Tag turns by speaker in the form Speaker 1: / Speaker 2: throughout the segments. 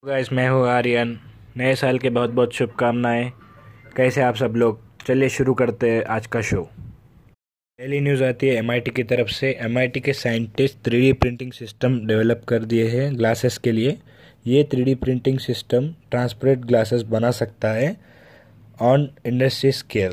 Speaker 1: Guys, मैं हूँ आर्यन। नए साल के बहुत बहुत शुभकामनाएं। कैसे आप सब लोग? चलिए शुरू करते हैं आज का शो। पहली न्यूज़ आती है एमआईटी की तरफ से। एमआईटी के scientist 3D printing system develop कर दिए हैं ग्लासेस के लिए। ये 3D printing system transparent glasses बना सकता है ऑन इंडस्ट्री स्केल।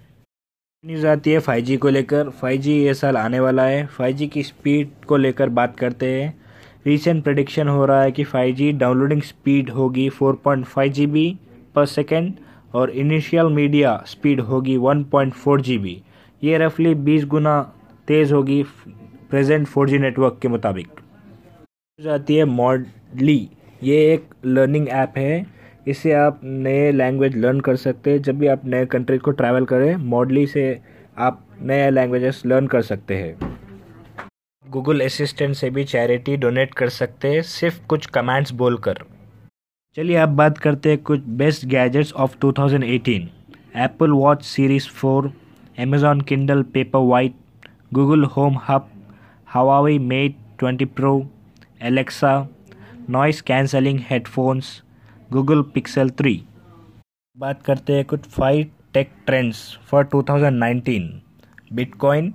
Speaker 1: न्यूज़ आती है 5G को लेकर। 5G ये साल आने वाला है। 5G की स्पीड को लेकर बात करते हैं। रीसेंट प्रेडिक्शन हो रहा है कि 5G डाउनलोडिंग स्पीड होगी 4.5 GB पर सेकेंड और इनिशियल मीडिया स्पीड होगी 1.4 GB। ये रफली 20 गुना तेज़ होगी प्रेजेंट 4G नेटवर्क के मुताबिक। आती है मॉडली। ये एक लर्निंग ऐप है। इससे आप नए लैंग्वेज लर्न कर सकते हैं। जब भी आप नए कंट्री को ट्रैवल करें, मॉडली से आप नए लैंग्वेजेस लर्न कर सकते हैं। गूगल असिस्टेंट से भी चैरिटी डोनेट कर सकते हैं सिर्फ कुछ कमेंट्स बोलकर। चलिए अब बात करते हैं कुछ best gadgets of 2018। Apple watch series 4, Amazon Kindle paper white, Google home hub, Huawei mate 20 pro, Alexa, noise cancelling headphones, Google Pixel 3। बात करते हैं कुछ 5 tech trends for 2019। Bitcoin,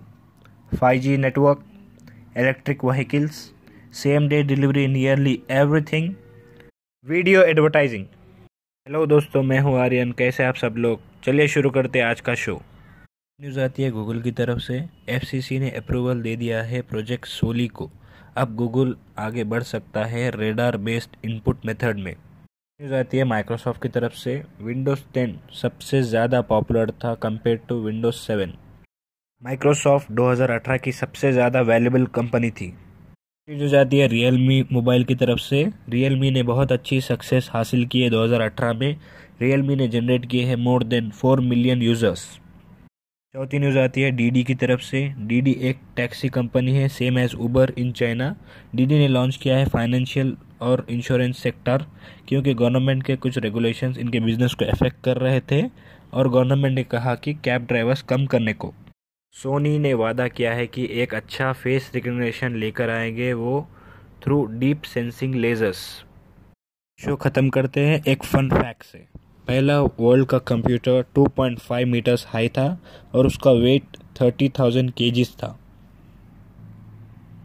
Speaker 1: 5G network, electric vehicles, same day delivery nearly everything, video advertising. Hello दोस्तों, मैं हूँ आर्यन। कैसे आप सब लोग? चलिए शुरू करते हैं आज का शो। न्यूज़ आती है गूगल की तरफ से। FCC ने अप्रूवल दे दिया है प्रोजेक्ट सोली को। अब गूगल आगे बढ़ सकता है रेडार बेस्ड इनपुट मेथड में। न्यूज़ आती है माइक्रोसॉफ्ट की तरफ से। विंडोज़ 10 सबसे ज़्यादा पॉपुलर था कंपेयर टू विंडोज़ 7। माइक्रोसॉफ्ट 2018 की सबसे ज़्यादा वैल्यूएबल कंपनी थी। जो जाती है रियलमी मोबाइल की तरफ से। रियलमी ने बहुत अच्छी सक्सेस हासिल की है 2018 में। रियलमी ने जनरेट किए हैं मोर देन 4 मिलियन यूज़र्स। चौथी न्यूज़ आती है डीडी की तरफ से। डीडी एक टैक्सी कंपनी है, same as Uber in China. Didi ने लॉन्च किया है फाइनेंशियल और इंश्योरेंस सेक्टर, क्योंकि गवर्नमेंट के कुछ रेगुलेशंस इनके बिजनेस को अफेक्ट कर रहे थे और गवर्नमेंट ने कहा कि कैब ड्राइवर्स कम करने को। सोनी ने वादा किया है कि एक अच्छा फेस रिकग्निशन लेकर आएंगे वो through deep sensing lasers. Show ख़त्म करते हैं एक फन फैक्ट से। पहला वर्ल्ड का कंप्यूटर 2.5 मीटर्स हाई था और उसका वेट 30,000 kgs था।